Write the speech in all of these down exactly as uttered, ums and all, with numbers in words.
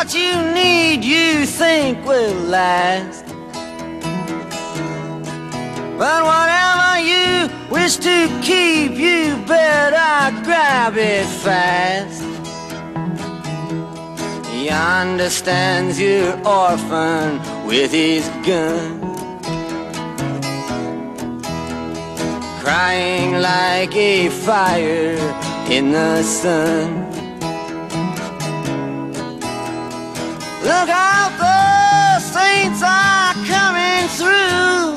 what you need you think will last. But whatever you wish to keep, you better grab it fast. He understands your orphan with his gun, crying like a fire in the sun. Look out, the saints are coming through,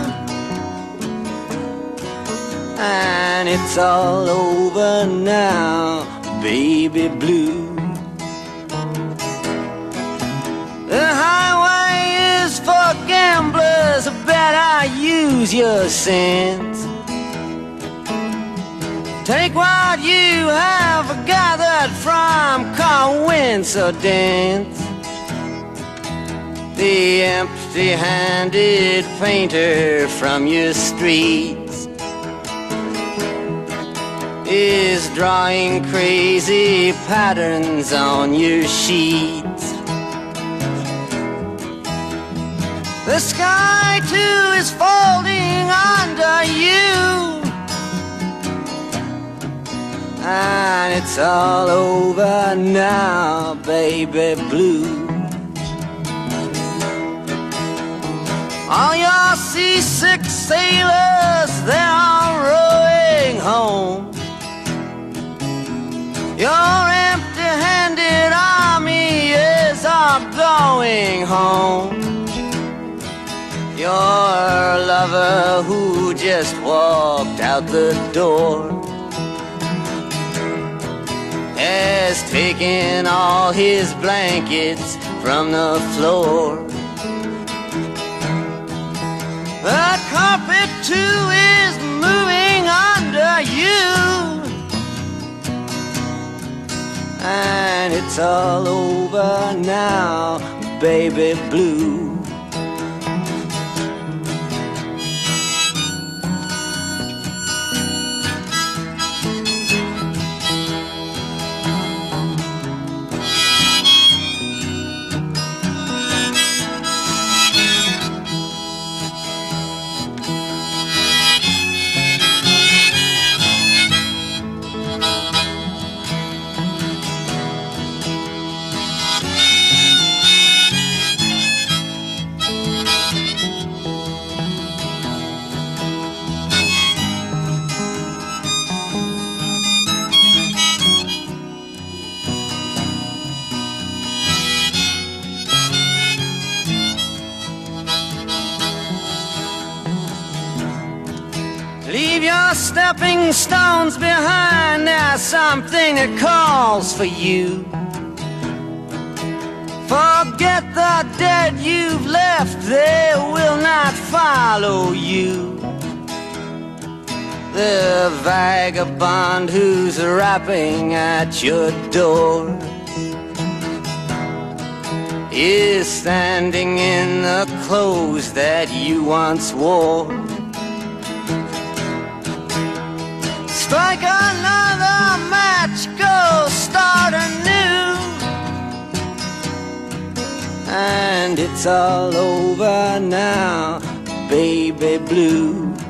and it's all over now, baby blue. The highway is for gamblers, better use your sense. Take what you have gathered from coincidence. The empty-handed painter from your streets is drawing crazy patterns on your sheets. The sky too is folding under you, and it's all over now, baby blue. All your seasick sailors, they're all rowing home. Your empty-handed army is all going home. Your lover who just walked out the door has taken all his blankets from the floor. The carpet too is moving under you, and it's all over now, baby blue. Leave your stepping stones behind, there's something that calls for you. Forget the dead you've left, they will not follow you. The vagabond who's rapping at your door is standing in the clothes that you once wore. Strike another match, go start anew, and it's all over now, baby blue.